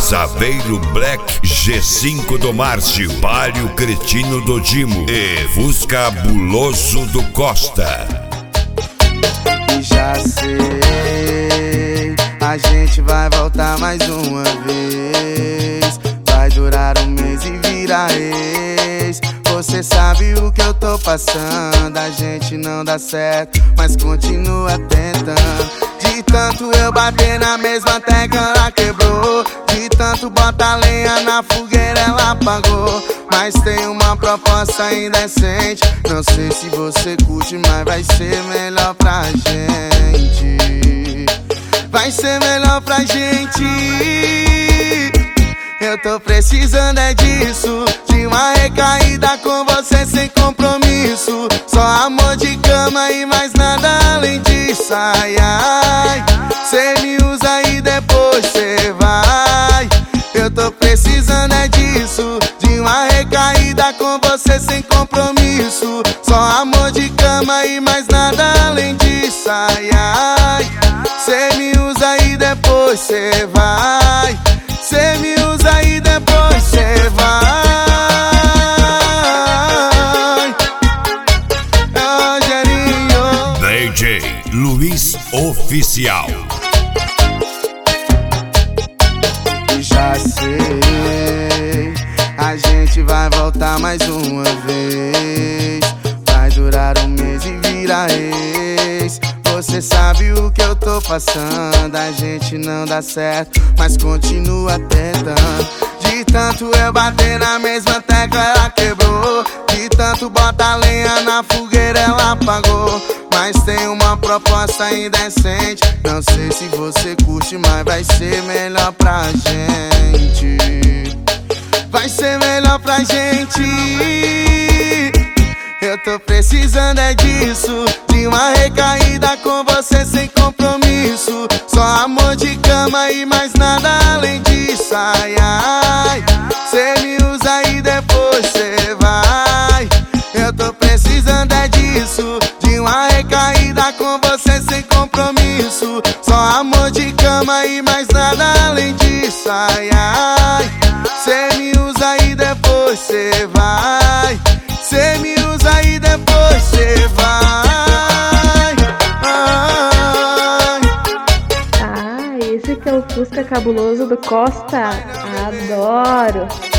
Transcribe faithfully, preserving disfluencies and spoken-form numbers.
Saveiro Black, G cinco do Márcio, Palio Cretino do Dimo e Fusca Buloso do Costa. E já sei, a gente vai voltar mais uma vez. Vai durar um mês e vira ex. Você sabe o que eu tô passando. A gente não dá certo, mas continua tentando. De tanto eu bater na mesma tecla, ela quebrou. De tanto botar lenha na fogueira, ela apagou. Mas tem uma proposta indecente. Não sei se você curte, mas vai ser melhor pra gente. Vai ser melhor pra gente. Eu tô precisando é disso, de uma recaída com você sem compromisso. Só amor de cama e mais nada além disso. Ai, ai, cê me usa e depois cê vai. Eu tô precisando é disso, de uma recaída com você sem compromisso. Só amor de cama e mais nada além disso. Ai, ai, cê me usa e depois cê vai. Cê me usa e depois cê vai. Rogerinho D J Luiz Oficial. Já sei, a gente vai voltar mais uma vez. Vai durar um mês e vira ex. Você sabe o que eu tô passando. A gente não dá certo, mas continua tentando. De tanto eu bater na mesma tecla, ela quebrou. De tanto botar lenha na fogueira, ela apagou. Mas tem uma proposta indecente. Não sei se você curte, mas vai ser melhor pra gente. Vai ser melhor pra gente. Eu tô precisando é disso, de uma recaída com você sem compromisso. Só amor de cama e mais nada além disso. Ai, ai, cê me usa e depois cê vai. Eu tô precisando é disso, de uma recaída com você sem compromisso. Só amor de cama e mais nada além disso. Ai, ai, cê me usa e depois cê vai. Cê me usa e depois cê vai. Ai. Ah, esse que é o Fusca Cabuloso do Costa. Adoro!